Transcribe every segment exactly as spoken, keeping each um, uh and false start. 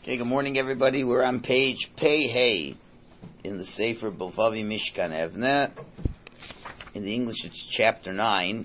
Okay, good morning, everybody. We're on page Pei Hey in the Sefer Bilvavi Mishkan Evne. In the English, it's chapter nine,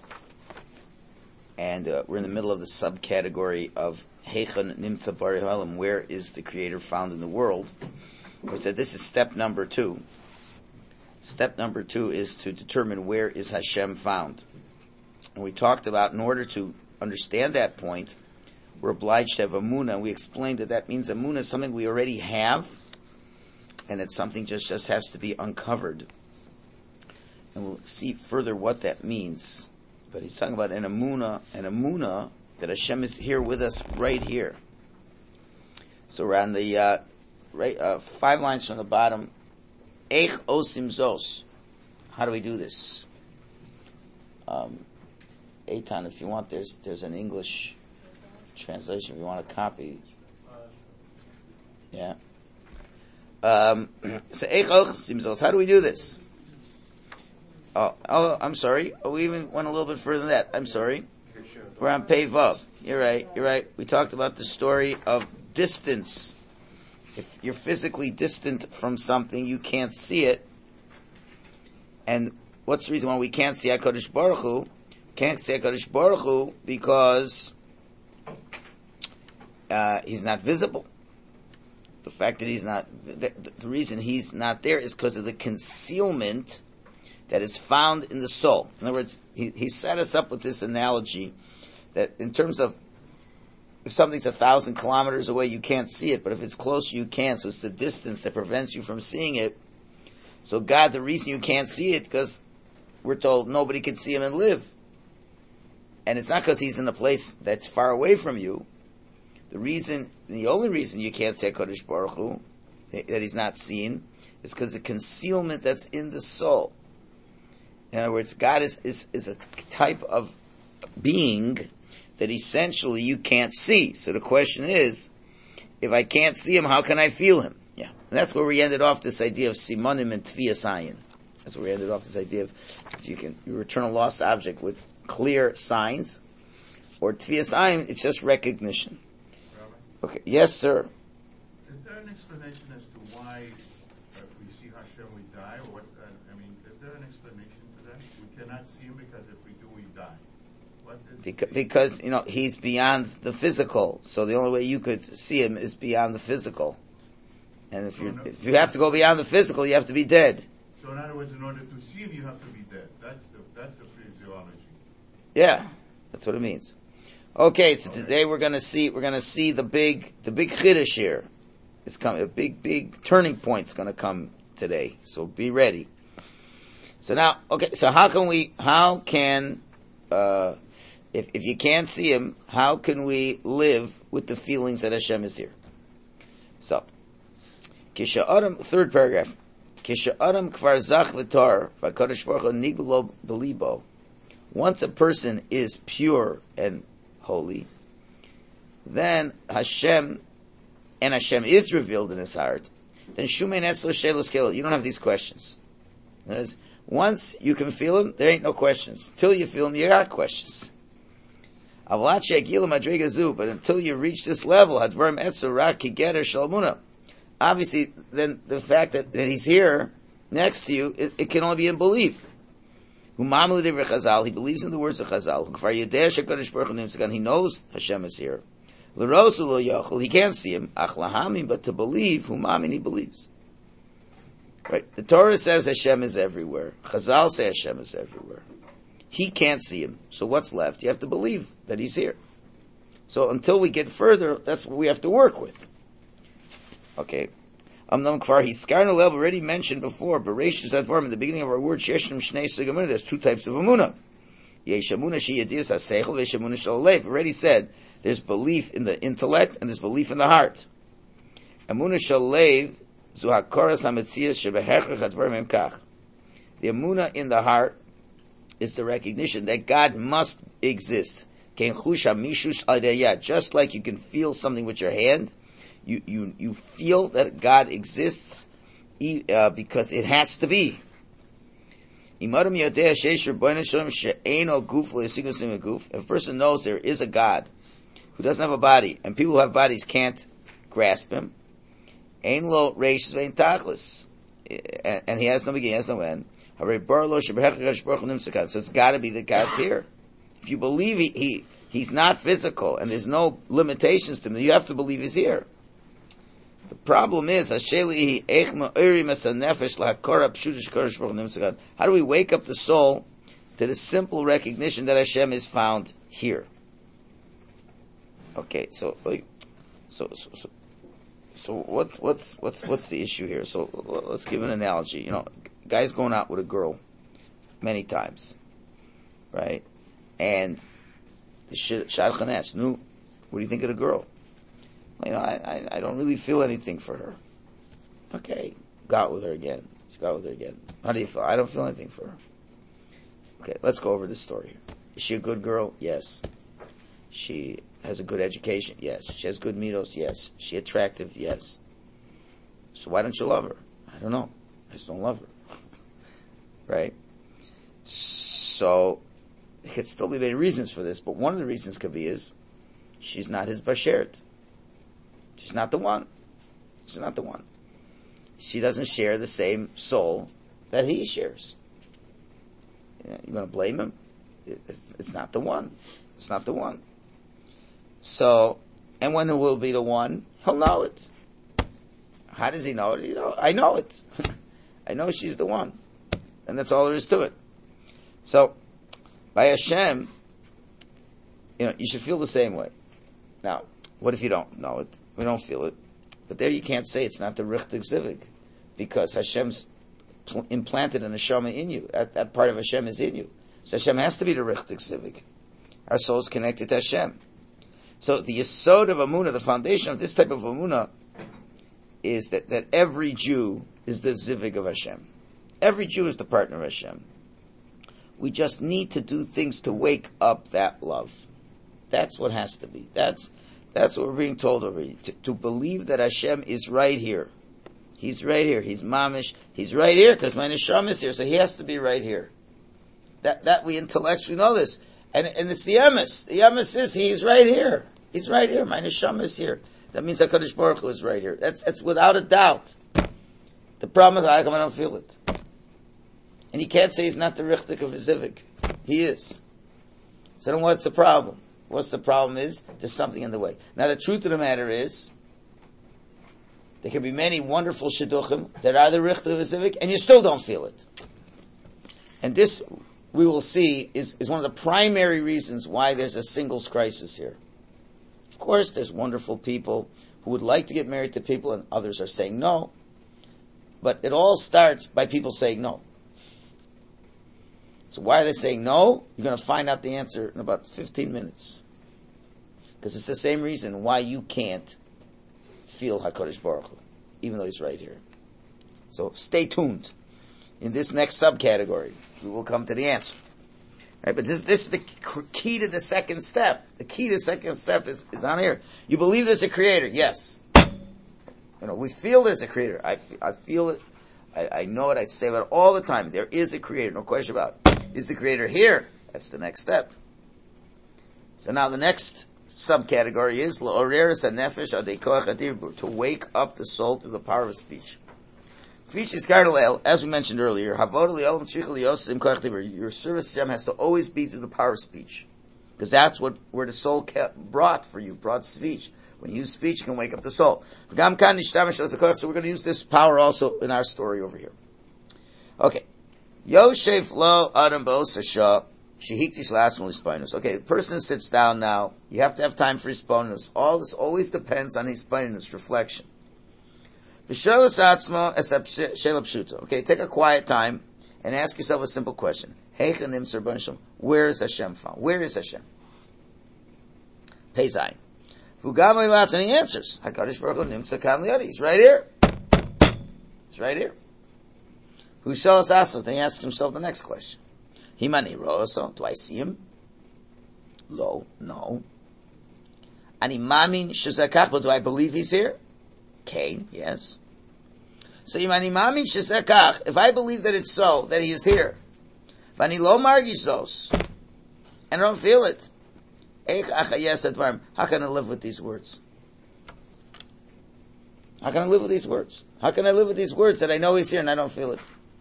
and uh, we're in the middle of the subcategory of Heichon Nimtza Bari Halam. Where is the Creator found in the world? We said this is step number two. Step number two is to determine where is Hashem found, and we talked about in order to understand that point, we're obliged to have Amunah, and we explained that that means Amunah is something we already have, and it's something just, just has to be uncovered. And we'll see further what that means. But he's talking about an Amunah, an Amunah, that Hashem is here with us right here. So we're on the, uh, right, uh, five lines from the bottom. Eich osim zos. How do we do this? Um, Eitan, if you want, there's, there's an English translation if you want a copy. Yeah. Um, so, how do we do this? Oh, oh, I'm sorry. Oh, we even went a little bit further than that. I'm sorry. We're on Pei Vav. You're right. You're right. We talked about the story of distance. If you're physically distant from something, you can't see it. And what's the reason why we can't see HaKadosh Baruch Hu? Can't see HaKadosh Baruch Hu because Uh, he's not visible. The fact that he's not, the, the reason he's not there is because of the concealment that is found in the soul. In other words, he, he set us up with this analogy that in terms of if something's a thousand kilometers away, you can't see it, but if it's closer, you can. So it's the distance that prevents you from seeing it. So God, the reason you can't see it, because we're told nobody can see him and live. And it's not because he's in a place that's far away from you. The reason, the only reason you can't say HaKadosh Baruch Hu, that he's not seen, is because the concealment that's in the soul. In other words, God is, is, is a type of being that essentially you can't see. So the question is, if I can't see him, how can I feel him? Yeah. And that's where we ended off this idea of Simonim and Tviyas Ayin. That's where we ended off this idea of, if you can, you return a lost object with clear signs, or Tviyas Ayin, it's just recognition. Okay. Yes, sir. Is there an explanation as to why, uh, if we see Hashem, we die? Or what? Uh, I mean, is there an explanation to that? We cannot see him because if we do, we die. What is because, because you know he's beyond the physical. So the only way you could see him is beyond the physical. And if so you no, if you have to go beyond the physical, you have to be dead. So in other words, in order to see him, you have to be dead. That's the that's the physiology. Yeah, that's what it means. Okay, so today we're gonna see, we're gonna see the big, the big chiddush here. It's coming, a big, big turning point's gonna come today. So be ready. So now, okay, so how can we, how can, uh, if, if you can't see him, how can we live with the feelings that Hashem is here? So, Kisha Adam, third paragraph. Kisha Adam kvar zach v'tar, v'kadosh baruch hu niglo belibo. Once a person is pure and holy, then Hashem, and Hashem is revealed in his heart, then Shumein Eslo Shelos Kelo, you don't have these questions. Is, once you can feel him, there ain't no questions. Till you feel him, you got questions. But until you reach this level, obviously, then the fact that, that he's here, next to you, it, it can only be in belief. He believes in the words of Chazal. He knows Hashem is here. He can't see him, but to believe, he believes. Right? The Torah says Hashem is everywhere. Chazal says Hashem is everywhere. He can't see him. So what's left? You have to believe that he's here. So until we get further, that's what we have to work with. Okay. Amnam Kvar Hiskarna Lev already mentioned before, Bereshis Advarim, in the beginning of our word, Sheshim Shnei Sugamuna, there's two types of Amunah. Yesh Amunah Sheyadis HaSeichel, Yesh Amunah Shalolev. Already said, there's belief in the intellect, and there's belief in the heart. Amunah Shalolev, Zu HaKoras HaMetzias Shebehechach Advarim Emkach. The Amunah in the heart is the recognition that God must exist. Ken Chush HaMishush Al-Dayat. Just like you can feel something with your hand, You, you, you feel that God exists, uh, because it has to be. If a person knows there is a God who doesn't have a body, and people who have bodies can't grasp him. Ein lo reish vein tachlis, and he has no beginning, he has no end. So it's got to be that God's here. If you believe he, he he's not physical and there's no limitations to him, you have to believe he's here. The problem is, how do we wake up the soul to the simple recognition that Hashem is found here? Okay, so so so so, so what's what's what's what's the issue here? So let's give an analogy. You know, guy's going out with a girl many times, right? And the shadchan asks, "Nu, what do you think of the girl?" You know, I, I I don't really feel anything for her. Okay, go out with her again. She got with her again. How do you feel? I don't feel anything for her. Okay, let's go over this story here. Is she a good girl? Yes. She has a good education? Yes. She has good midos? Yes. Is she attractive? Yes. So why don't you love her? I don't know. I just don't love her. Right? So, there could still be many reasons for this, but one of the reasons could be is, she's not his bashert. She's not the one. She's not the one. She doesn't share the same soul that he shares. You know, you're going to blame him? It's, it's not the one. It's not the one. So, and when it will be the one, he'll know it. How does he know it? You know, I know it. I know she's the one. And that's all there is to it. So, by Hashem, you know, you should feel the same way. Now, what if you don't know it? We don't feel it. But there you can't say it's not the Richtig Zivig. Because Hashem's pl- implanted an Neshama in you. That, that part of Hashem is in you. So Hashem has to be the Richtig Zivig. Our soul is connected to Hashem. So the Yesod of Amunah, the foundation of this type of Amunah, is that, that every Jew is the Zivig of Hashem. Every Jew is the partner of Hashem. We just need to do things to wake up that love. That's what has to be. That's that's what we're being told already. To, to believe that Hashem is right here. He's right here. He's mamish. He's right here because my neshama is here, so he has to be right here. That that we intellectually know this. And and it's the emes. The emes is he's right here. He's right here. My neshama is here. That means HaKadosh Baruch Hu is right here. That's that's without a doubt. The problem is, I don't feel it. And you can't say he's not the Richtig of Zivik. He is. So then what's the problem? What's the problem is, there's something in the way. Now the truth of the matter is, there can be many wonderful Shidduchim that are the Richtig of Zivik, and you still don't feel it. And this, we will see, is, is one of the primary reasons why there's a singles crisis here. Of course, there's wonderful people who would like to get married to people, and others are saying no. But it all starts by people saying no. So why are they saying no? You're going to find out the answer in about fifteen minutes. Because it's the same reason why you can't feel HaKadosh Baruch Hu, even though he's right here. So stay tuned. In this next subcategory, we will come to the answer. Right? But this, this is the key to the second step. The key to the second step is, is on here. You believe there's a creator? Yes. You know, we feel there's a creator. I, I feel it. I, I know it. I say it all the time. There is a creator. No question about it. Is the creator here? That's the next step. So now the next subcategory is L'oreres HaNefesh Adei Koach HaDibur, to wake up the soul to the power of speech. As we mentioned earlier, your service to Hashem has to always be through the power of speech. Because that's what where the soul kept, brought for you, brought speech. When you use speech, you can wake up the soul. So we're going to use this power also in our story over here. Okay. Yosef lo adam b'osasha shehiktish lasmul hispainus. Okay, the person sits down now. You have to have time for hispainus. All this always depends on hispainus, reflection. V'sholos atzmo esab shela pshuta. Okay, take a quiet time and ask yourself a simple question. Heichen nimser b'nishom. Where is Hashem found? Where is Hashem? Pei zayin. V'ugam eilatz, and he answers. HaKadosh Baruch Hu nimser kan liadi. He's right here. He's right here. Who shall us ask? Then he asks himself the next question. Himani ro'oso. Do I see him? Lo. No. Ani mamin shezakach. But do I believe he's here? Cain. Yes. So Himani mamin shezakach. If I believe that it's so, that he is here. Vani lo margish zos. And I don't feel it. Eich achayes advarim. How can I live with these words? How can I live with these words? How can I live with these words that I know He's here and I don't feel it?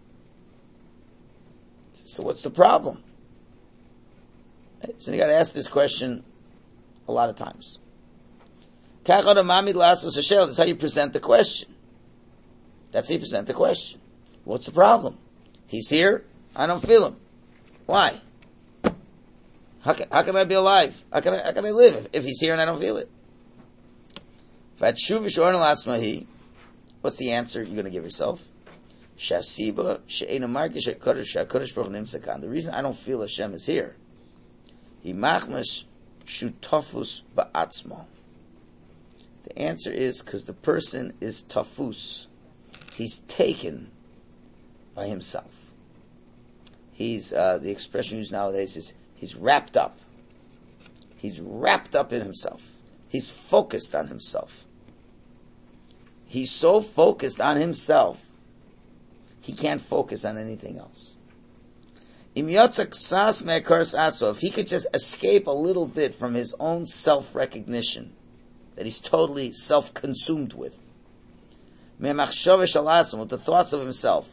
So what's the problem? So you got to ask this question a lot of times. That's how you present the question. That's how you present the question. What's the problem? He's here, I don't feel Him. Why? How can, how can I be alive? How can I, how can I live if, if He's here and I don't feel it? What's the answer you're going to give yourself? The reason I don't feel Hashem is here. The answer is because the person is tafus. He's taken by himself. He's, uh, the expression used nowadays is, he's wrapped up. He's wrapped up in himself. He's focused on himself. He's so focused on himself, he can't focus on anything else. If he could just escape a little bit from his own self-recognition, that he's totally self-consumed with, with the thoughts of himself,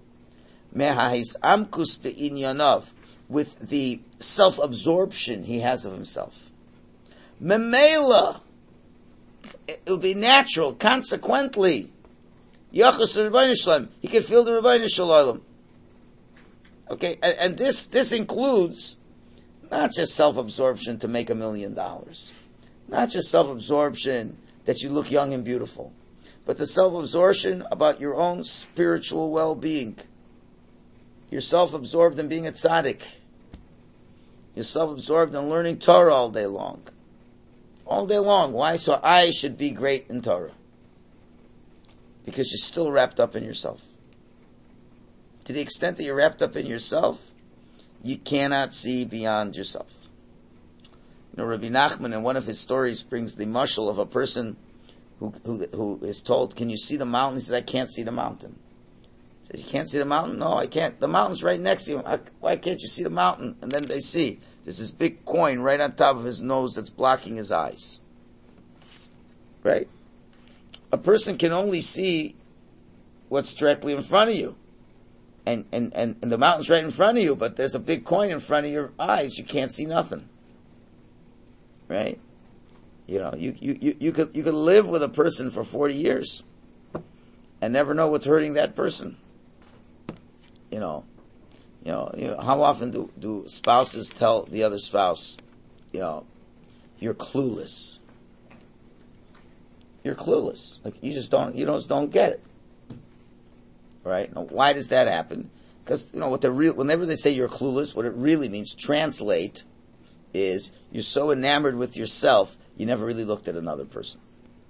with the self-absorption he has of himself, Memela, it would be natural, consequently, he can feel the Rebbeinu Shalom. Okay, and, and this, this includes not just self-absorption to make a million dollars, not just self-absorption that you look young and beautiful, but the self-absorption about your own spiritual well-being. You're self-absorbed in being a tzaddik. You're self-absorbed in learning Torah all day long. All day long. Why? So I should be great in Torah. Because you're still wrapped up in yourself. To the extent that you're wrapped up in yourself, you cannot see beyond yourself. You know, Rabbi Nachman in one of his stories brings the mashal of a person who, who, who is told, can you see the mountain? He says, I can't see the mountain. He says, you can't see the mountain? No, I can't. The mountain's right next to you. I, why can't you see the mountain? And then they see, there's this big coin right on top of his nose that's blocking his eyes. Right? A person can only see what's directly in front of you. And, and, and, and the mountain's right in front of you, but there's a big coin in front of your eyes. You can't see nothing. Right? You know, you, you, you, you could, you could live with a person for forty years and never know what's hurting that person. You know, you know, you know, how often do, do spouses tell the other spouse, you know, you're clueless. You're clueless. Like, you just don't, you just don't get it. Right? Now, why does that happen? Because, you know, what the real, whenever they say you're clueless, what it really means, translate, is you're so enamored with yourself, you never really looked at another person.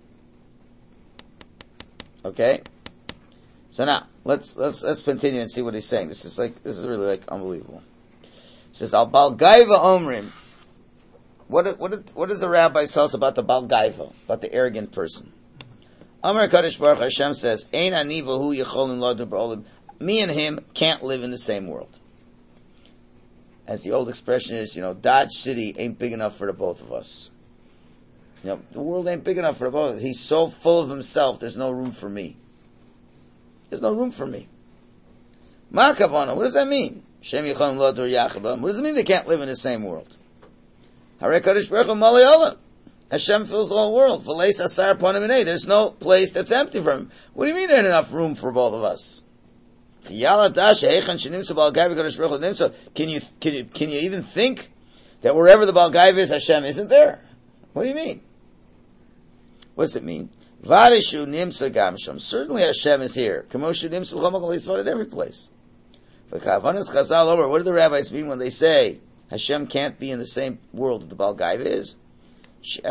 Okay? So now, let's, let's, let's continue and see what he's saying. This is like, this is really like unbelievable. He says, Al Bal Gaiva Omrim. What, what, what does the rabbi tell us about the Bal Gaiva, about the arrogant person? Amar Kadosh Baruch Hashem says, Ein ani v'hu yecholin lo d'olim. Me and him can't live in the same world. As the old expression is, you know, Dodge City ain't big enough for the both of us. You know, the world ain't big enough for the both of us. He's so full of himself, there's no room for me. There's no room for me. Ma kavana, what does that mean? Shem yecholin lo d'olim. What does it mean they can't live in the same world? Harei Kadosh Baruch Hu malei olam. Hashem fills the whole world. There's no place that's empty for him. What do you mean there's enough room for both of us? Can you, can you, can you even think that wherever the Baal Gaiva is, Hashem isn't there? What do you mean? What does it mean? Certainly Hashem is here. At every place. What do the rabbis mean when they say Hashem can't be in the same world that the Baal Gaiva is? The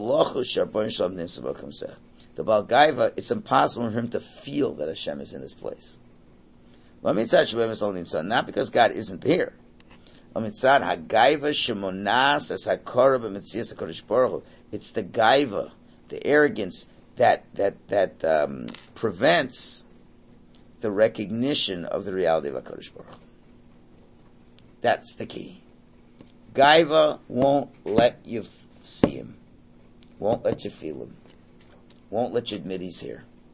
Baal Gaiva, it's impossible for him to feel that Hashem is in this place. Not because God isn't here. It's the Gaiva, the arrogance that that that um, prevents the recognition of the reality of HaKadosh Baruch Hu. That's the key. Gaiva won't let you see him. Won't let you feel him. Won't let you admit he's here.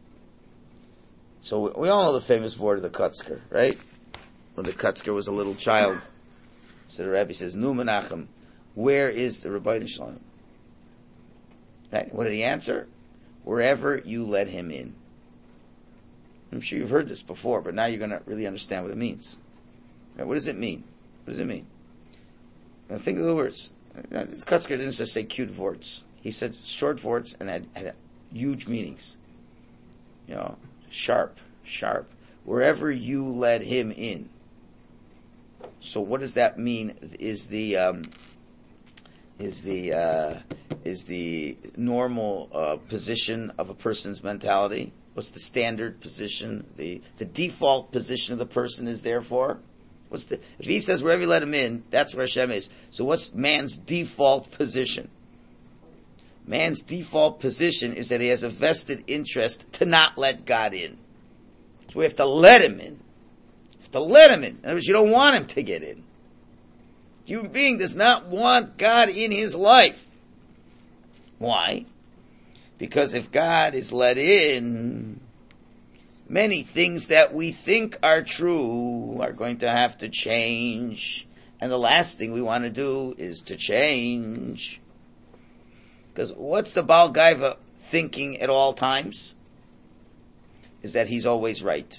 So we, we all know the famous word of the Kutzker, right? When the Kutzker was a little child, so the Rebbe says, Nu Menachem, where is the Rebbeinu Shalom? Right? What did he answer? Wherever you let him in. I'm sure you've heard this before, but now you're going to really understand what it means. Right? What does it mean? What does it mean? Now think of the words. This Kutzker didn't just say cute words. He said short words and had, had huge meanings. You know, sharp, sharp. Wherever you let him in. So what does that mean? Is the um, is the uh, is the normal uh, position of a person's mentality? What's the standard position? The the default position of the person is therefore. What's the if he says wherever you let him in, that's where Hashem is. So what's man's default position? Man's default position is that he has a vested interest to not let God in. So we have to let him in. We have to let him in. In other words, you don't want him to get in. Human being does not want God in his life. Why? Because if God is let in, many things that we think are true are going to have to change. And the last thing we want to do is to change. Because what's the Baal Gaiva thinking at all times? Is that he's always right.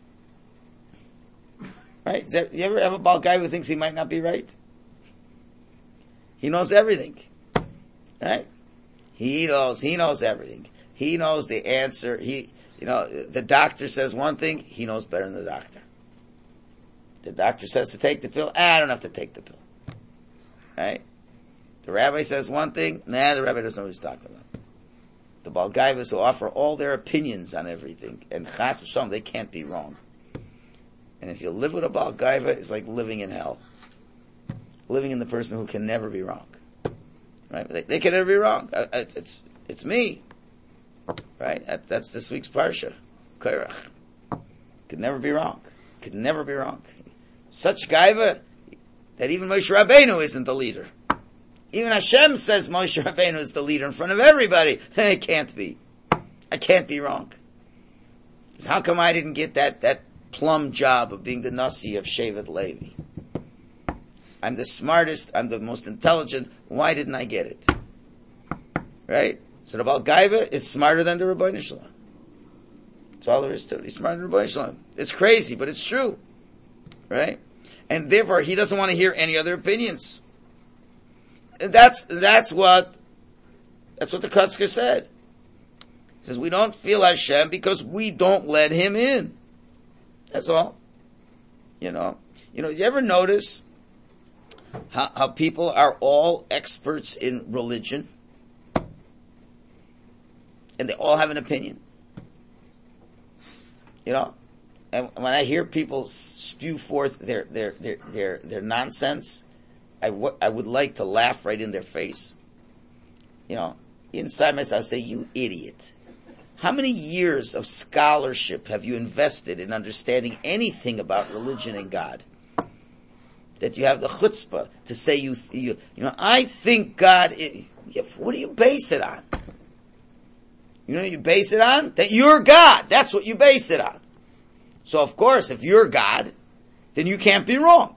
Right? Is there, you ever have a Baal Gaiva who thinks he might not be right? He knows everything. Right? He knows, he knows everything. He knows the answer. He, you know, the doctor says one thing, he knows better than the doctor. The doctor says to take the pill, ah, I don't have to take the pill. Right? The rabbi says one thing, nah, the rabbi doesn't know what he's talking about. The Baal Gaivas who offer all their opinions on everything, and Chas v'Shalom, they can't be wrong. And if you live with a Baal Gaiva, it's like living in hell. Living in the person who can never be wrong. Right? They, they can never be wrong. I, I, it's it's me. Right? That, that's this week's Parsha. Korach. Could never be wrong. Could never be wrong. Such Gaiva that even Moshe Rabbeinu isn't the leader. Even Hashem says Moshe Rabbeinu is the leader in front of everybody. It can't be. I can't be wrong. So how come I didn't get that, that plum job of being the Nasi of Shevet Levi? I'm the smartest, I'm the most intelligent, why didn't I get it? Right? So the Baal Gaiva is smarter than the Rebbeinu Shalom. That's all there is to it. He's smarter than the Rebbeinu Shalom. It's crazy, but it's true. Right? And therefore, he doesn't want to hear any other opinions. And that's, that's what, that's what the Kutzker said. He says, we don't feel Hashem because we don't let him in. That's all. You know, you know, you ever notice how, how people are all experts in religion? And they all have an opinion. You know? And when I hear people spew forth their, their, their, their, their nonsense, I, w- I would like to laugh right in their face. You know, inside myself I say, you idiot. How many years of scholarship have you invested in understanding anything about religion and God? That you have the chutzpah to say you, you, you know, I think God, is, what do you base it on? You know what you base it on? That you're God. That's what you base it on. So of course, if you're God, then you can't be wrong.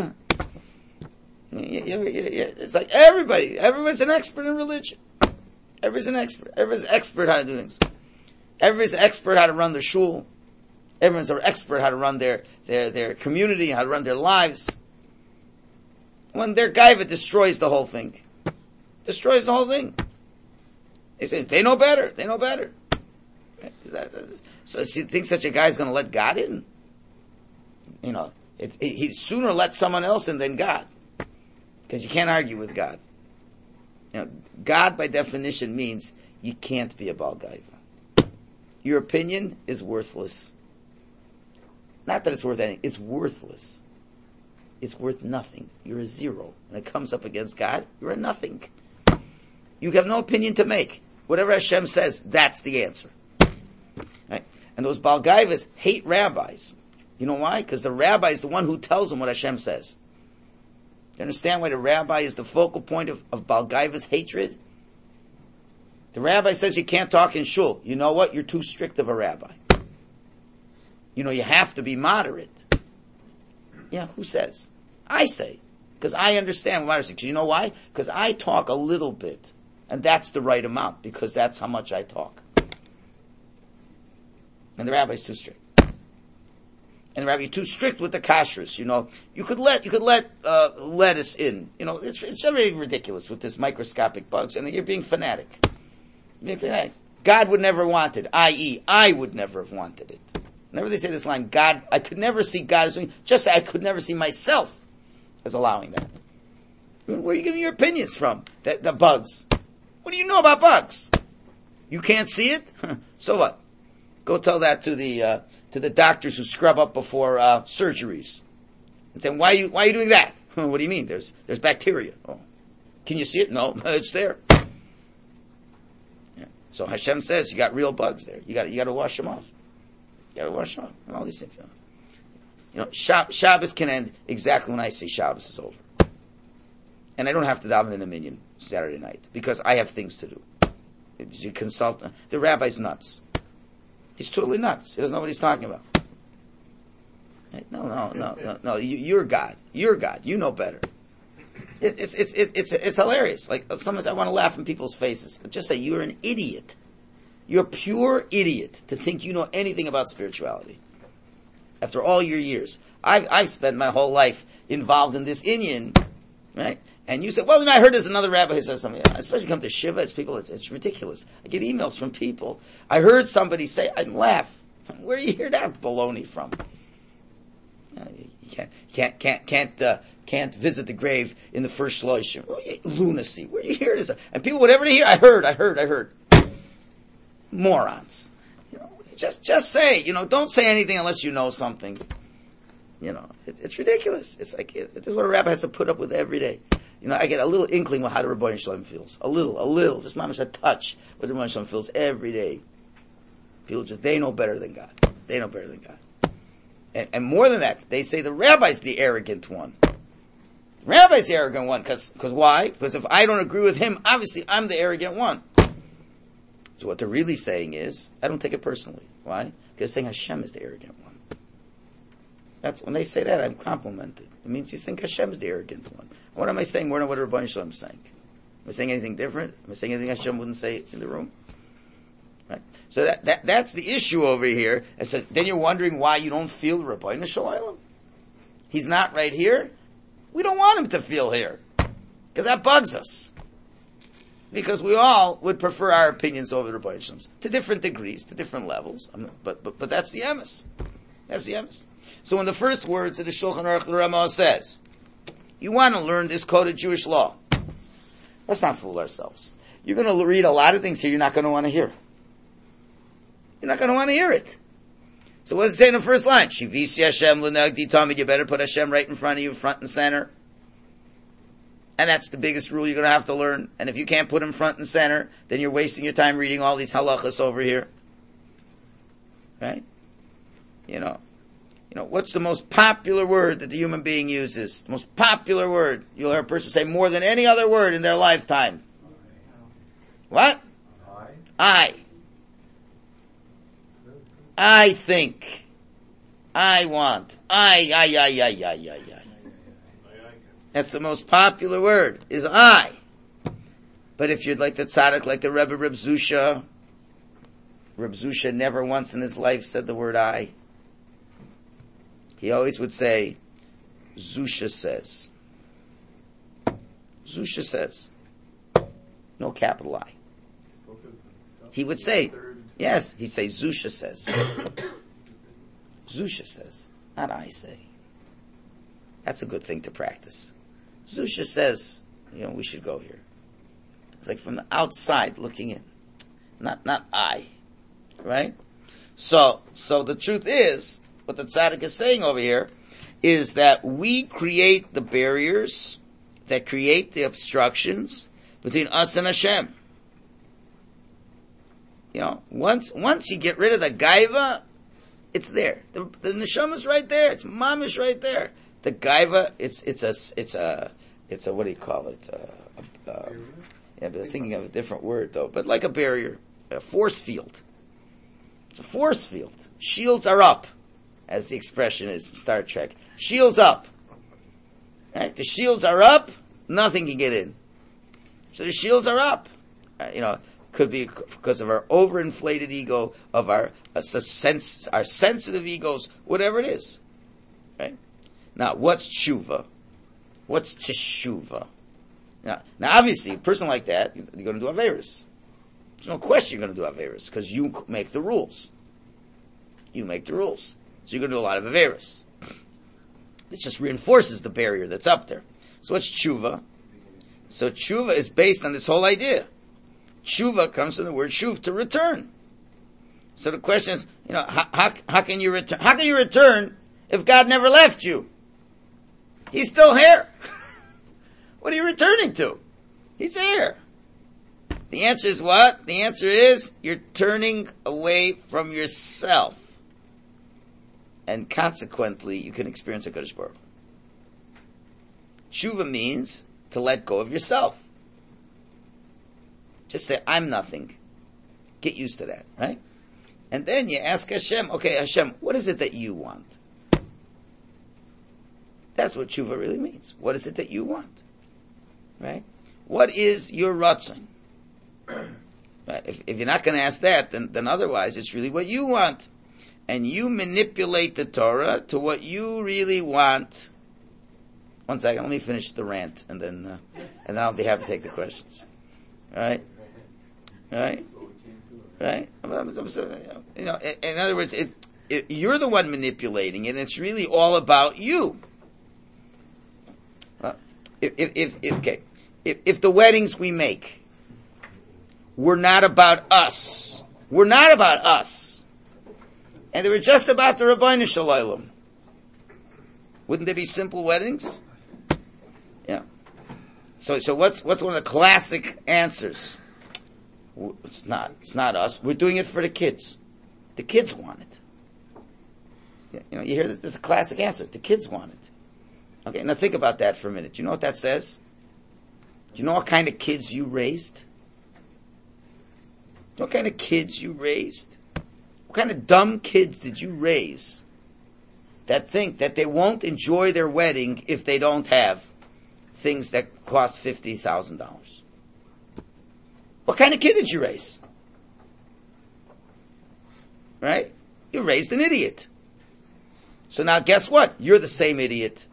It's like everybody, everybody's an expert in religion. Everybody's an expert. Everybody's an expert how to do things. Everybody's an expert how to run their shul. Everyone's an expert how to run their, their, their community, how to run their lives. When their gaiva destroys the whole thing. Destroys the whole thing. They say, they know better. They know better. So you think such a guy's going to let God in? You know, it, it, he'd sooner let someone else in than God. Because you can't argue with God. You know, God by definition means you can't be a Baal Gaiva. Your opinion is worthless. Not that it's worth anything. It's worthless. It's worth nothing. You're a zero. When it comes up against God, you're a nothing. You have no opinion to make. Whatever Hashem says, that's the answer. Right? And those Baal Gaivas hate rabbis. You know why? Because the rabbi is the one who tells them what Hashem says. You understand why the rabbi is the focal point of, of Baal Gaiva's hatred? The rabbi says you can't talk in shul. You know what? You're too strict of a rabbi. You know, you have to be moderate. Yeah, who says? I say. Because I understand what moderate is. You know why? Because I talk a little bit. And that's the right amount. Because that's how much I talk. And the rabbi's too strict. And the rabbi, you're too strict with the kashrus. You know, you could let, you could let, uh, lettuce in. You know, it's, it's very ridiculous with this microscopic bugs. And you're being fanatic. You're being fanatic. God would never want it. that is, I would never have wanted it. Whenever they say this line, God, I could never see God as doing, just say I could never see myself as allowing that. Where are you giving your opinions from? The, the bugs. What do you know about bugs? You can't see it? So what? Go tell that to the, uh, to the doctors who scrub up before, uh, surgeries. And say, why are you, why are you doing that? What do you mean? There's, there's bacteria. Oh. Can you see it? No, it's there. Yeah. So Hashem says, you got real bugs there. You got, you got to wash them off. You got to wash them off. And all these things. You know, you know Shab- Shabbos can end exactly when I say Shabbos is over. And I don't have to daven in a minyan Saturday night because I have things to do. You consult, the rabbi's nuts. He's totally nuts. He doesn't know what he's talking about. Right? No, no, no, no, no. You, you're God. You're God. You know better. It, it's, it's, it, it's, it's hilarious. Like, sometimes I want to laugh in people's faces. Just say, you're an idiot. You're a pure idiot to think you know anything about spirituality. After all your years. I've, I've spent my whole life involved in this inyan, right? And you say, well, then I heard there's another rabbi who says something. Especially come to Shiva, it's people, it's, it's ridiculous. I get emails from people. I heard somebody say, I'd laugh. Where do you hear that baloney from? Uh, you can't, can't, can't, can't, uh, can't visit the grave in the first shloshim. Oh, yeah, lunacy. Where do you hear this? And people, whatever they hear, I heard, I heard, I heard. Morons. You know, just, just say, you know, don't say anything unless you know something. You know, it, it's ridiculous. It's like, it, this is what a rabbi has to put up with every day. You know, I get a little inkling of how the Rebbeinu Shalom feels. A little, a little, just mamish a touch what the Rebbeinu Shalom feels every day. People just, they know better than God. They know better than God. And, and more than that, they say the rabbi's the arrogant one. The rabbi's the arrogant one, cause, cause why? Because if I don't agree with him, obviously I'm the arrogant one. So what they're really saying is, I don't take it personally. Why? Because they're saying Hashem is the arrogant one. That's, when they say that, I'm complimented. It means you think Hashem is the arrogant one. What am I saying more than what Rebbeinu Shalom is saying? Am I saying anything different? Am I saying anything Hashem wouldn't say in the room? Right? So that, that that's the issue over here. And so then you're wondering why you don't feel Rebbeinu Shalom. He's not right here. We don't want him to feel here. Because that bugs us. Because we all would prefer our opinions over Rebbeinu Shalom's. To different degrees, to different levels. But, but, but that's the emes. That's the emes. So in the first words of the Shulchan Aruch, the Ramah says, you want to learn this code of Jewish law. Let's not fool ourselves. You're going to read a lot of things here you're not going to want to hear. You're not going to want to hear it. So what does it say in the first line? Shivisi Hashem l'nagdi tamid. You better put Hashem right in front of you, front and center. And that's the biggest rule you're going to have to learn. And if you can't put him front and center, then you're wasting your time reading all these halachas over here. Right? You know. You know, what's the most popular word that the human being uses? The most popular word. You'll hear a person say more than any other word in their lifetime. What? I. I think. I want. I, I, I, I, I, I, I. That's the most popular word, is I. But if you'd like the tzaddik, like the Rebbe Reb Zusha, Reb Zusha never once in his life said the word I. He always would say, Zusha says. Zusha says. No capital I. He would say, yes, he'd say, Zusha says. Zusha says. Not I say. That's a good thing to practice. Zusha says, you know, we should go here. It's like from the outside looking in. Not, not I. Right? So, so the truth is, what the tzaddik is saying over here is that we create the barriers that create the obstructions between us and Hashem. You know, once once you get rid of the gaiva, it's there. The, the neshama is right there. It's mamish right there. The gaiva, it's it's a it's a it's a what do you call it? Uh, uh, yeah, they're thinking of a different word though, but like a barrier, a force field. It's a force field. Shields are up. as the expression is in Star Trek. Shields up. Right? The shields are up, nothing can get in. So the shields are up. Uh, you know, could be because of our overinflated ego, of our uh, sense, our sensitive egos, whatever it is. Right? Now, what's tshuva? What's teshuva? Now, now, obviously, a person like that, you're going to do averis. There's no question you're going to do averis because you make the rules. You make the rules, so you're going to do a lot of averis. It just reinforces the barrier that's up there. So what's tshuva? So tshuva is based on this whole idea. Tshuva comes from the word shuv, to return. So the question is, you know, how, how, how can you return? How can you return if God never left you? He's still here. What are you returning to? He's here. The answer is what? The answer is you're turning away from yourself. And consequently, you can experience a Kadosh Baruch Hu. Tshuva means to let go of yourself. Just say, I'm nothing. Get used to that, right? And then you ask Hashem, okay, Hashem, what is it that you want? That's what tshuva really means. What is it that you want? Right? What is your ratzon? Right? If, if you're not going to ask that, then, then otherwise it's really what you want. And you manipulate the Torah to what you really want. One second, let me finish the rant, and then uh, and then I'll be happy to take the questions. All right? All right? Right? You know, in other words, it, it, you're the one manipulating it, and it's really all about you. Uh, if, if, if, if, okay, if, if the weddings we make were not about us, were not about us, and they were just about the Rabbeinu Shalom, wouldn't there be simple weddings? Yeah. So, so what's what's one of the classic answers? It's not. It's not us. We're doing it for the kids. The kids want it. You know, you hear this. This is a classic answer. The kids want it. Okay, now think about that for a minute. Do you know what that says? Do you know what kind of kids you raised? Do you know what kind of kids you raised? What kind of dumb kids did you raise that think that they won't enjoy their wedding if they don't have things that cost fifty thousand dollars? What kind of kid did you raise? Right? You raised an idiot. So now guess what? You're the same idiot.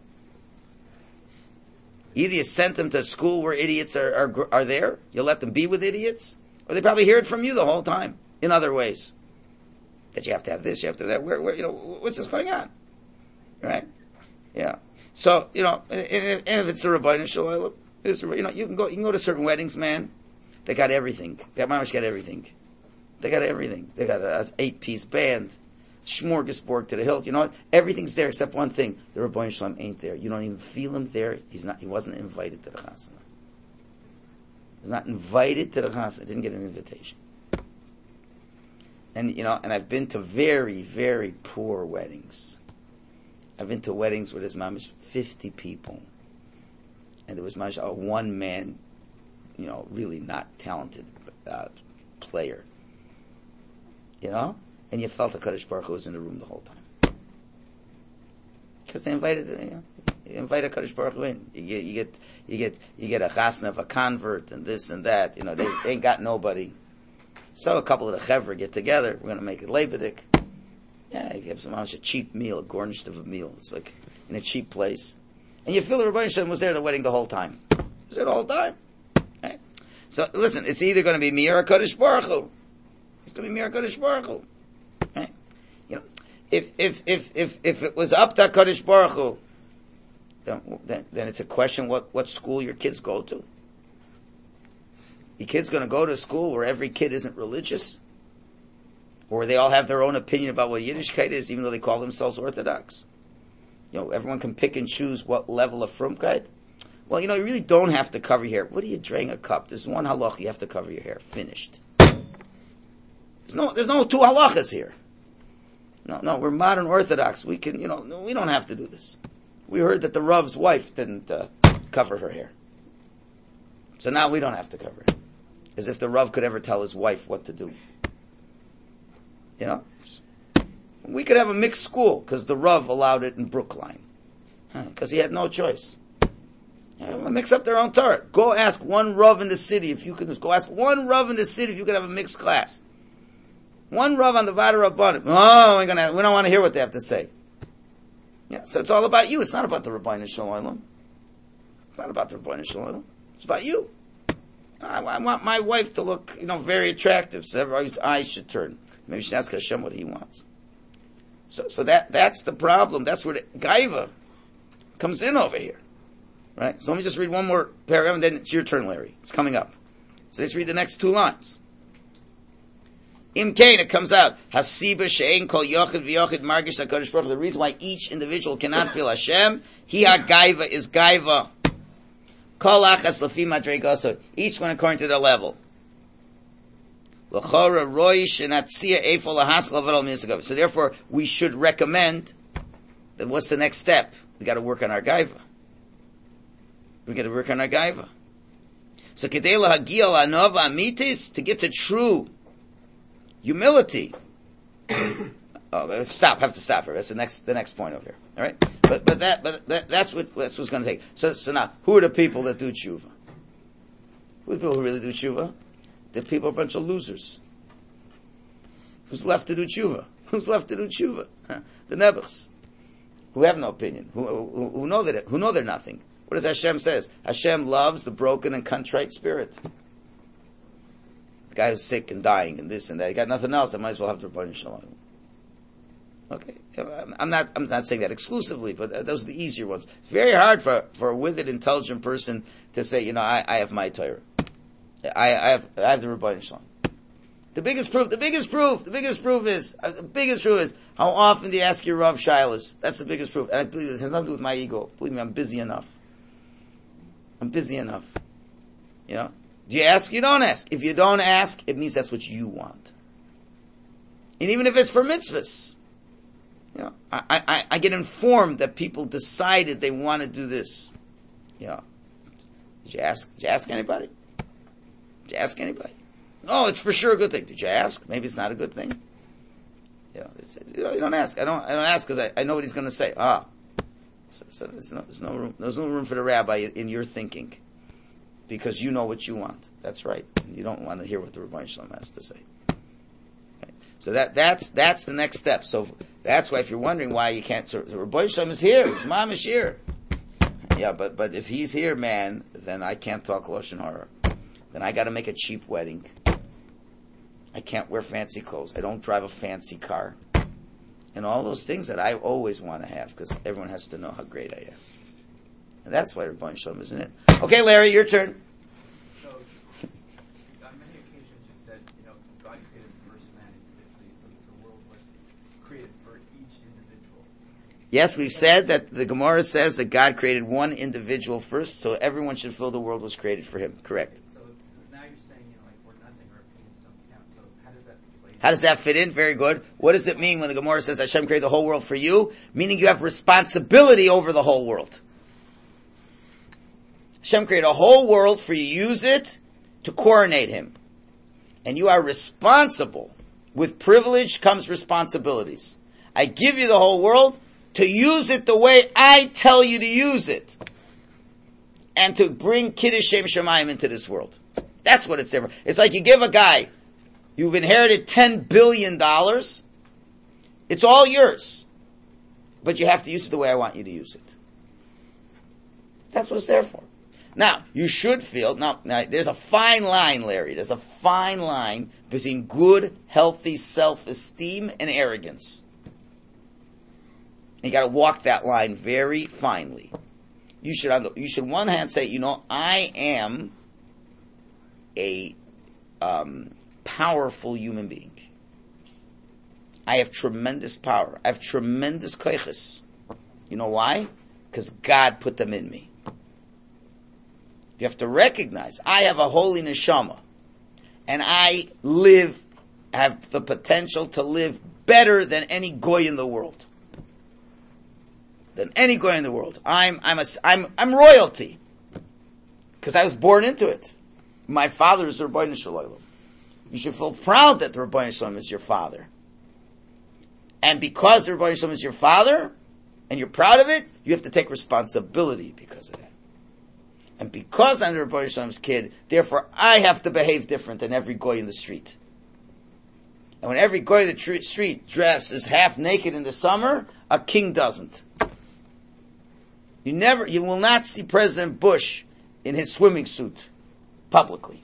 Either you sent them to school where idiots are, are, are there, you let them be with idiots, or they probably hear it from you the whole time in other ways. That you have to have this, you have to have that. Where, where, you know, what's this going on? Right? Yeah. So, you know, and, and if it's a Rabbeinu Shalom, you know, you can go, you can go to certain weddings, man. They got everything. They got, got everything. They got everything. They got an eight-piece band, smorgasbord to the hilt. You know what? Everything's there except one thing. The Rabbeinu Shalom ain't there. You don't even feel him there. He's not. He wasn't invited to the chasana. He's not invited to the chasana. Didn't get an invitation. And you know, and I've been to very, very poor weddings. I've been to weddings where there's mamish fifty people, and there was mamish a one man, you know, really not talented uh, player. You know, and you felt the Kadosh Baruch Hu was in the room the whole time because they invited, you know, you invite a Kadosh Baruch Hu in. You get, you get, you get, you get a chasna of a convert and this and that. You know, they, they ain't got nobody. So a couple of the chevra get together. We're going to make it leibedik. Yeah, you have some a cheap meal, a garnished of a meal. It's like in a cheap place, and you feel the Rabbeinu Shalom was there at the wedding the whole time. Was there the whole time? Right? So listen, it's either going to be me or Kadosh Baruch Hu. It's going to be me or Kadosh Baruch Hu. Right? You know, if if if if if it was up to Kadosh Baruch Hu, then, then then it's a question what what school your kids go to. Your kid's going to go to a school where every kid isn't religious, or they all have their own opinion about what Yiddishkeit is, even though they call themselves Orthodox. You know, everyone can pick and choose what level of frumkeit. Well, you know, you really don't have to cover your hair. What are you drain a cup? There's one halach, you have to cover your hair. Finished. There's no, there's no two halachas here. No, no, we're modern Orthodox. We can, you know, no, we don't have to do this. We heard that the Rav's wife didn't uh, cover her hair. So now we don't have to cover it. As if the Rav could ever tell his wife what to do. You know? We could have a mixed school, because the Rav allowed it in Brookline. Because he had no choice. Yeah, mix up their own Torah. Go ask one Rav in the city if you can, go ask one Rav in the city if you could have a mixed class. One Rav on the Vada Rabbanim. Oh, we're gonna, we don't want to hear what they have to say. Yeah, so it's all about you. It's not about the Rabbeinu Shalom. It's not about the Rabbeinu Shalom. It's about you. I, I want my wife to look, you know, very attractive, so everybody's eyes should turn. Maybe you should ask Hashem what he wants. So, so that, that's the problem. That's where the Gaiva comes in over here. Right? So let me just read one more paragraph and then it's your turn, Larry. It's coming up. So let's read the next two lines. Im Kain, it comes out. Hasiba she'ein kol yochid v'yochid margish HaKadosh Baruch Hu. The reason why each individual cannot feel Hashem, hi ha-gaiva is gaiva. Kol achas lefi madregaso. Each one according to their level. L'chora roi shenatzia eifo lahaskal v'al minisagav. So therefore, we should recommend that what's the next step? We got to work on our gaiva. We got to work on our gaiva. So kedei lahagia la'nova amitis, to get to true humility. Oh, stop. I have to stop here. That's the next, the next point over here. All right. But, but that, but that, that's what, that's what's going to take. So, so now, who are the people that do tshuva? Who are the people who really do tshuva? The people are a bunch of losers. Who's left to do tshuva? Who's left to do tshuva? Huh? The nebuchs, who have no opinion, who, who, who know that, who know they're nothing. What does Hashem says? Hashem loves the broken and contrite spirit. The guy who's sick and dying and this and that, he got nothing else. I might as well have the Rebbeinu Shalom. Okay, I'm not. I'm not saying that exclusively, but those are the easier ones. It's very hard for for a withered, intelligent person to say, you know, I, I have my Torah. I, I have I have the Rebbeinu Shalom. The biggest proof, the biggest proof, the biggest proof is uh, the biggest proof is how often do you ask your Rav Shilas? That's the biggest proof. And I believe this has nothing to do with my ego. Believe me, I'm busy enough. I'm busy enough. You know, do you ask? You don't ask. If you don't ask, it means that's what you want. And even if it's for mitzvahs. You know, I, I, I get informed that people decided they want to do this. You know, did you ask? Did you ask anybody? Did you ask anybody? No, it's for sure a good thing. Did you ask? Maybe it's not a good thing. You know, it's, you, know you don't ask. I don't. I don't ask because I, I know what he's going to say. Ah, so, so there's no there's no room there's no room for the rabbi in your thinking, because you know what you want. That's right. You don't want to hear what the Rebbeinu Shalom has to say. Right? So that that's that's the next step. So. That's why if you're wondering why you can't, so, so Rebbeinu Shalom is here, his mom is here. Yeah, but, but if he's here, man, then I can't talk Lashon Hara. Then I gotta make a cheap wedding. I can't wear fancy clothes. I don't drive a fancy car. And all those things that I always want to have, because everyone has to know how great I am. And that's why Rebbeinu Shalom isn't it. Okay, Larry, your turn. So, on many occasions you said, you know, God created the first man individually, so the world was created for each individual. Yes, we've said that the Gemara says that God created one individual first, so everyone should feel the world was created for him. Correct. So now you're saying, you know, like we're nothing, our opinions don't count. So how does that play? How does that fit in? Very good. What does it mean when the Gemara says Hashem created the whole world for you? Meaning you have responsibility over the whole world. Hashem created a whole world for you to use it to coronate him. And you are responsible. With privilege comes responsibilities. I give you the whole world to use it the way I tell you to use it. And to bring Kiddush Shem Shemayim into this world. That's what it's there for. It's like you give a guy, you've inherited ten billion dollars. It's all yours. But you have to use it the way I want you to use it. That's what it's there for. Now, you should feel, now, now, there's a fine line, Larry, there's a fine line between good, healthy self-esteem and arrogance. You gotta walk that line very finely. You should, on the, you should on one hand say, you know, I am a, um, powerful human being. I have tremendous power. I have tremendous koiches. You know why? Because God put them in me. You have to recognize, I have a holy neshama. And I live, have the potential to live better than any goy in the world. Than any goy in the world. I'm, I'm a, I'm, I'm royalty. Because I was born into it. My father is the Rebbeinu Shalom. You should feel proud that the Rebbeinu Shalom is your father. And because the Rebbeinu Shalom is your father, and you're proud of it, you have to take responsibility because of that. And because I'm the Rebbeinu Shalom's kid, therefore I have to behave different than every goy in the street. And when every goy in the tr- street dresses half naked in the summer, a king doesn't. You never, you will not see President Bush in his swimming suit publicly.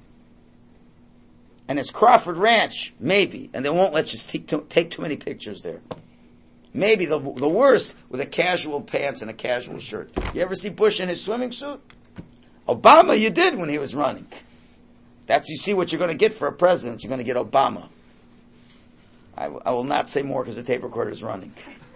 And it's Crawford Ranch, maybe, and they won't let you t- t- take too many pictures there. Maybe the the worst with a casual pants and a casual shirt. You ever see Bush in his swimming suit? Obama, you did when he was running. That's, you see what you're going to get for a president. You're going to get Obama. I, w- I will not say more because the tape recorder is running.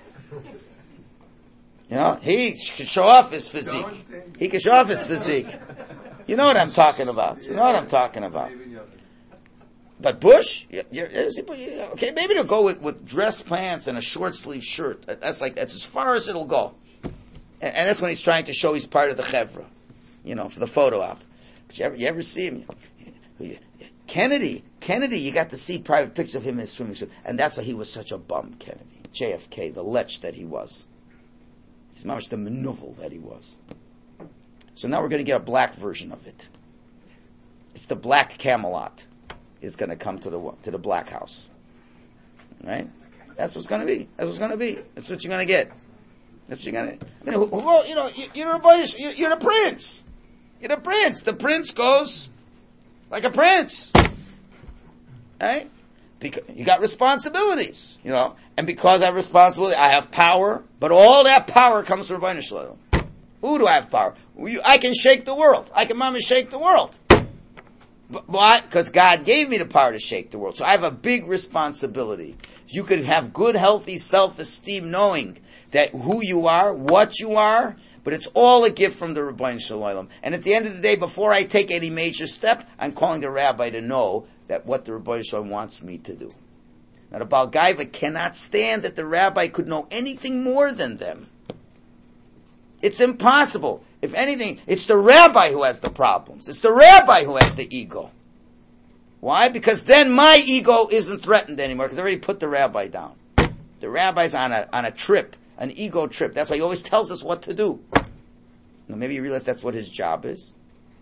You know, he can show off his physique. He can show off his physique. You know what I'm talking about. You know what I'm talking about. But Bush, you, you, okay, maybe they'll go with, with dress pants and a short sleeve shirt. That's like, that's as far as it'll go. And, and that's when he's trying to show he's part of the chevra, you know, for the photo op. But you ever, you ever see him? Kennedy, Kennedy, you got to see private pictures of him in his swimming suit. And that's why he was such a bum, Kennedy. J F K, the lech that he was. He's much the manuvel that he was. So now we're going to get a black version of it. It's the black Camelot is going to come to the to the black house, right? That's what's going to be. That's what's going to be. That's what you're going to get. That's what you're going to. I mean, who, who, you know, you, you're a boy. You're, you're the prince. You're the prince. The prince goes like a prince, right? Because you got responsibilities, you know, and because I have responsibility, I have power. But all that power comes from Rebbeinu Shalom. Who do I have power? I can shake the world. I can mama shake the world. Why? Because God gave me the power to shake the world. So I have a big responsibility. You could have good, healthy self-esteem knowing that who you are, what you are, but it's all a gift from the Rebbeinu Shalom. And at the end of the day, before I take any major step, I'm calling the rabbi to know that what the Rebbeinu Shalom wants me to do. Now the Baal Gaiva cannot stand that the rabbi could know anything more than them. It's impossible. If anything, it's the rabbi who has the problems. It's the rabbi who has the ego. Why? Because then my ego isn't threatened anymore, because I already put the rabbi down. The rabbi's on a, on a trip, an ego trip. That's why he always tells us what to do. Now, maybe you realize that's what his job is.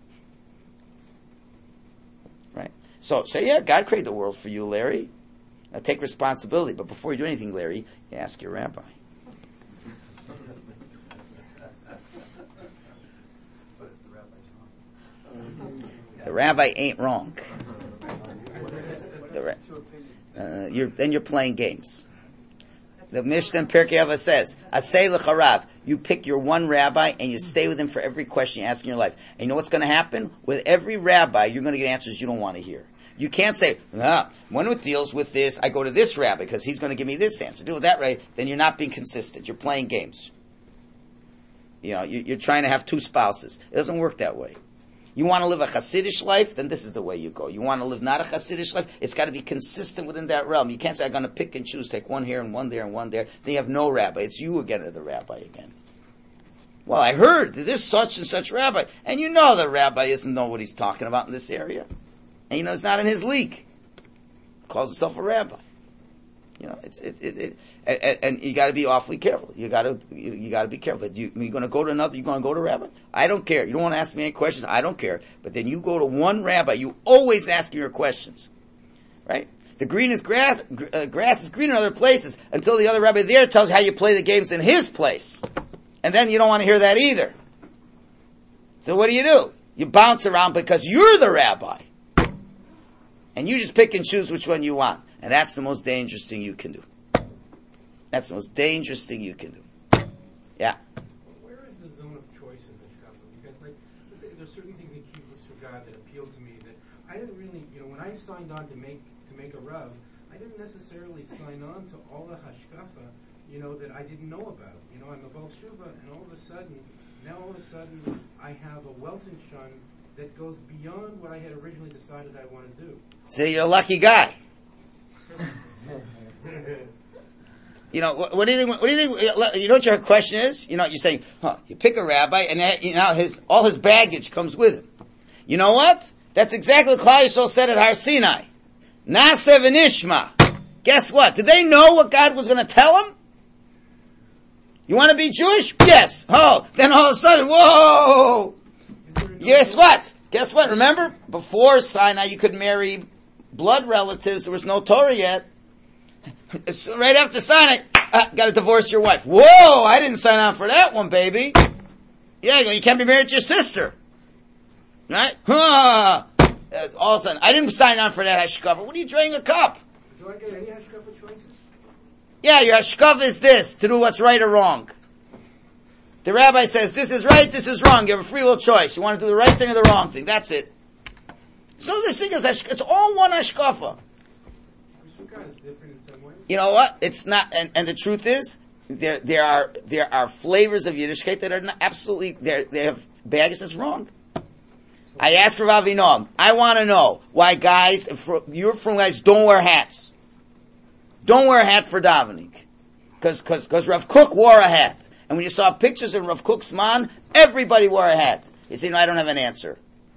Right? So, so yeah, God created the world for you, Larry. Now take responsibility. But before you do anything, Larry, you ask your rabbi. The rabbi ain't wrong. The ra- uh, you're, then you're playing games. The Mishnah in Pirkei Avos says, "Asay l'charav." You pick your one rabbi and you stay with him for every question you ask in your life. And you know what's going to happen? With every rabbi, you're going to get answers you don't want to hear. You can't say, ah, when it deals with this, I go to this rabbi because he's going to give me this answer. Deal with that rabbi, then you're not being consistent. You're playing games. You know, you're trying to have two spouses. It doesn't work that way. You want to live a Hasidish life, then this is the way you go. You want to live not a Hasidish life, it's got to be consistent within that realm. You can't say, I'm going to pick and choose, take one here and one there and one there. Then you have no rabbi. It's you again or the rabbi again. Well, I heard that this such and such rabbi. And you know the rabbi doesn't know what he's talking about in this area. And you know it's not in his league. He calls himself a rabbi. You know, it's it it, it and, and you got to be awfully careful. You got to you, you got to be careful. You you're going to go to another. You're going to go to a rabbi. I don't care. You don't want to ask me any questions. I don't care. But then you go to one rabbi. You always ask your questions, right? The green is grass. Uh, grass is green in other places until the other rabbi there tells you how you play the games in his place, and then you don't want to hear that either. So what do you do? You bounce around because you're the rabbi, and you just pick and choose which one you want. And that's the most dangerous thing you can do. That's the most dangerous thing you can do. Yeah. Where is the zone of choice in Mishkafah? Because, like, there's certain things in Kibbutz for God that appeal to me that I didn't really, you know, when I signed on to make to make a Rav, I didn't necessarily sign on to all the Hashkafa, you know, that I didn't know about. You know, I'm a Baal Tshuva, and all of a sudden, now all of a sudden, I have a Welton Shun that goes beyond what I had originally decided I want to do. So you're a lucky guy. You know, what, what do you think, what do you think, you know what your question is? You know, you're saying, huh, you pick a rabbi and that, you know, his, all his baggage comes with him. You know what? That's exactly what Klal Yisrael said at Har Sinai. Nasev and Ishma. Guess what? Did they know what God was going to tell them? You want to be Jewish? Yes. Oh, then all of a sudden, whoa! Guess what? Guess what? Remember? Before Sinai, you could marry blood relatives. There was no Torah yet. Right after Sinai, uh, got to divorce your wife. Whoa! I didn't sign on for that one, baby. Yeah, you can't be married to your sister. Right? Huh. All of a sudden, I didn't sign on for that hashkafa. What are you drinking a cup? Do I get any hashkafa choices? Yeah, your hashkafa is this, to do what's right or wrong. The rabbi says, this is right, this is wrong. You have a free will choice. You want to do the right thing or the wrong thing. That's it. So this thing is, it's all one hashkafa. Is different in some ways? You know what? It's not, and, and the truth is, there, there are, there are flavors of Yiddishkeit that are not absolutely, they have baggage that's wrong. I asked for Avinoam. I want to know why guys, if you're from guys, don't wear hats. Don't wear a hat for davening. Cause, cause, cause Rav Kook wore a hat. And when you saw pictures of Rav Kook's man, everybody wore a hat. You say, no, I don't have an answer.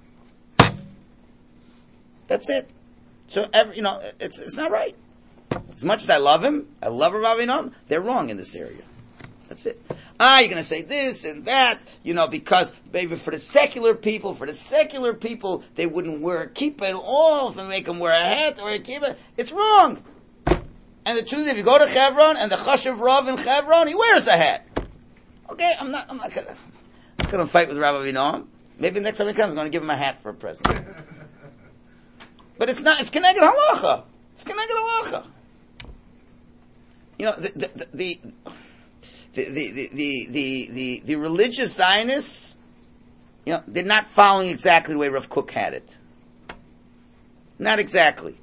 That's it. So, every, you know, it's, it's not right. As much as I love him, I love Rav Avinoam, they're wrong in this area. That's it. Ah, you're gonna say this and that, you know, because maybe for the secular people, for the secular people, they wouldn't wear a kippah at all if they make them wear a hat or a kippah. It's wrong. And the truth is, if you go to Chevron and the Chashav Rav in Chevron, he wears a hat. Okay, I'm not, I'm not gonna, I'm gonna fight with Rabbi Avinoam. Maybe the next time he comes, I'm gonna give him a hat for a present. But it's not, it's Keneged Halacha. It's Keneged Halacha. You know, the, the, the, the, the, the, the, the, the religious Zionists, you know, they're not following exactly the way Rav Kook had it. Not exactly.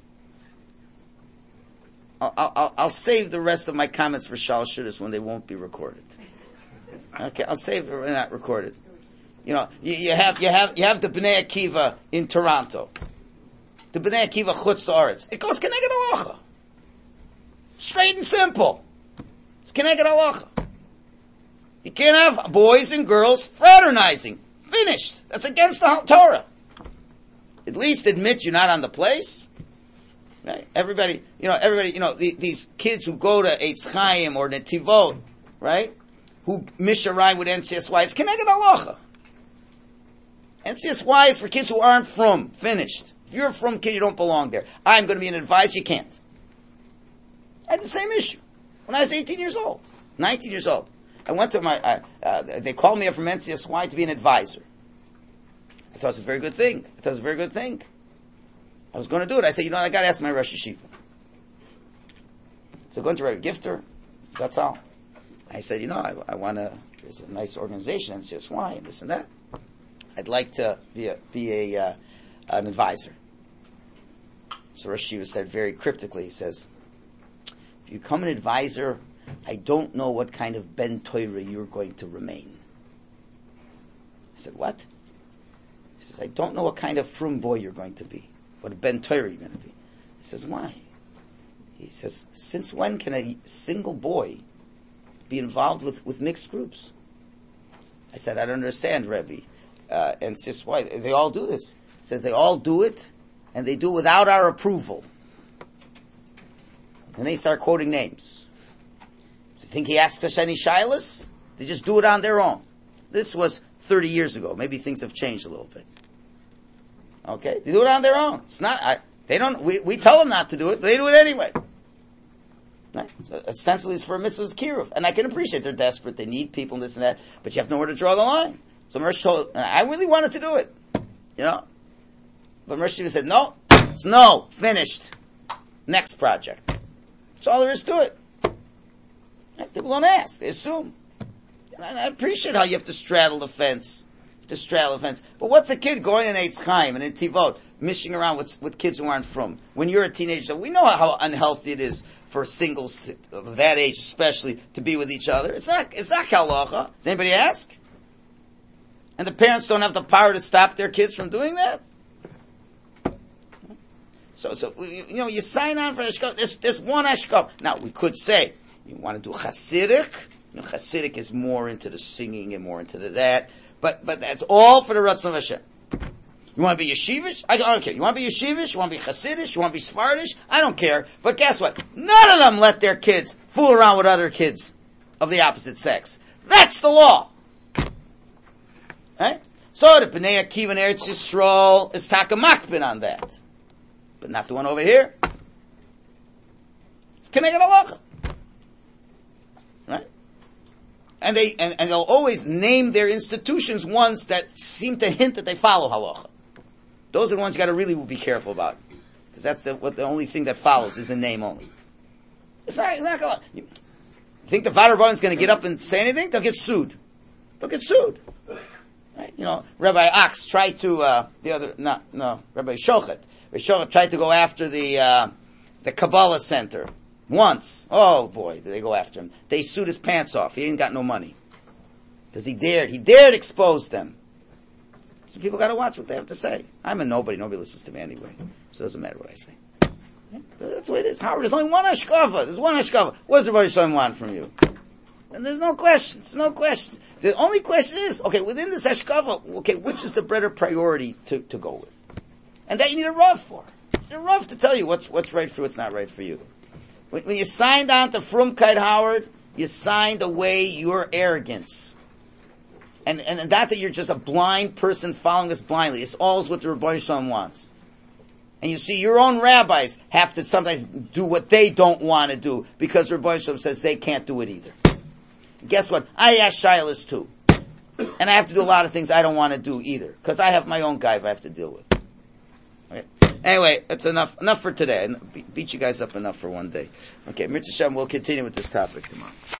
I'll, I'll, I'll save the rest of my comments for Shal Shudas when they won't be recorded. Okay, I'll save it when they're not recorded. You know, you, you have, you have, you have the Bnei Akiva in Toronto. The Bnei Akiva Chutz La'aretz. It goes Keneged Halacha. Straight and simple. It's Keneged Halacha. You can't have boys and girls fraternizing. Finished. That's against the Torah. At least admit you're not on the place. Right? Everybody, you know, everybody, you know, the, these kids who go to Eitz Chaim or Netivot, right? Who misharai with N C S Y. It's Keneged Halacha. N C S Y is for kids who aren't from. Finished. If you're a from kid, you don't belong there. I'm going to be an advisor, you can't. I had the same issue when I was eighteen years old, nineteen years old. I went to my, uh, uh, they called me up from N C S Y to be an advisor. I thought it was a very good thing. I thought it was a very good thing. I was going to do it. I said, you know, I got to ask my Rosh Yeshiva. So going to Rabbi Gifter, that's all. I said, you know, I, I want to, there's a nice organization, N C S Y, and this and that. I'd like to be a, be a, uh, an advisor. So Rosh Yeshiva said very cryptically, he says, if you become an advisor, I don't know what kind of Ben Torah you're going to remain. I said, what? He says, I don't know what kind of frum boy you're going to be. What a Ben Torah you're going to be. He says, why? He says, since when can a single boy be involved with, with mixed groups? I said, I don't understand, Rebbe. Uh, and says, why? They all do this. He says, they all do it, and they do it without our approval. And they start quoting names. So you think he asked us any shilas? They just do it on their own. This was thirty years ago. Maybe things have changed a little bit. Okay? They do it on their own. It's not, I, they don't, we, we tell them not to do it, but they do it anyway. Right? So ostensibly it's for a mitzvah's kiruv. And I can appreciate they're desperate, they need people and this and that, but you have to know where to draw the line. So Mersh told, I really wanted to do it. You know? But Mersh said, no, it's no, finished. Next project. That's all there is to it. Right? People don't ask, they assume. And I, I appreciate how you have to straddle the fence. To straddle the fence. But what's a kid going in Eitz Chaim and in Tivot, mishing around with, with kids who aren't from? When you're a teenager, so we know how unhealthy it is for singles of that age especially to be with each other. It's not, it's not halacha. Does anybody ask? And the parents don't have the power to stop their kids from doing that? So, so, you know, you sign on for Hashkaf. There's, there's one Hashkaf. Now, we could say, you want to do Hasidic. You know, Hasidic is more into the singing and more into the that. But, but that's all for the Ratzon of Hashem. You want to be yeshivish? I don't care. You want to be yeshivish? You want to be chassidish? You want to be Sephardish? I don't care. But guess what? None of them let their kids fool around with other kids of the opposite sex. That's the law. Right? So the Bnei Akiva and Eretz Yisrael is takamakbin on that. But not the one over here. It's Keneged Halacha. Right? And they, and, and they'll always name their institutions ones that seem to hint that they follow halacha. Those are the ones you gotta really be careful about. Because that's the, what the only thing that follows is a name only. It's not, it's not gonna, you think the Vater Baran's gonna get up and say anything? They'll get sued. They'll get sued. Right? You know, Rabbi Ox tried to, uh, the other, no, no, Rabbi Shochet. Rabbi Shochet tried to go after the, uh, the Kabbalah Center. Once. Oh boy, did they go after him. They sued his pants off. He ain't got no money. Because he dared, he dared expose them. So people gotta watch what they have to say. I'm a nobody, nobody listens to me anyway. So it doesn't matter what I say. Yeah? That's the way it is. Howard, there's only one Ashkafa. There's one Ashkafa. What does everybody Shalom want from you? And there's no questions, no questions. The only question is, okay, within this Ashkafa, okay, which is the better priority to, to go with? And that you need a Rav for. You need a Rav to tell you what's, what's right for you, what's not right for you. When, when you signed on to Frumkeit, Howard, you signed away your arrogance. And, and not that you're just a blind person following this blindly. It's all what the Rebbe Shalom wants. And you see, your own rabbis have to sometimes do what they don't want to do because Rebbe Shalom says they can't do it either. Guess what? I ask Shilas too. And I have to do a lot of things I don't want to do either. Because I have my own guy I have to deal with. Okay. Anyway, that's enough, enough for today. I beat you guys up enough for one day. Okay, Mitzvah Shem, we'll continue with this topic tomorrow.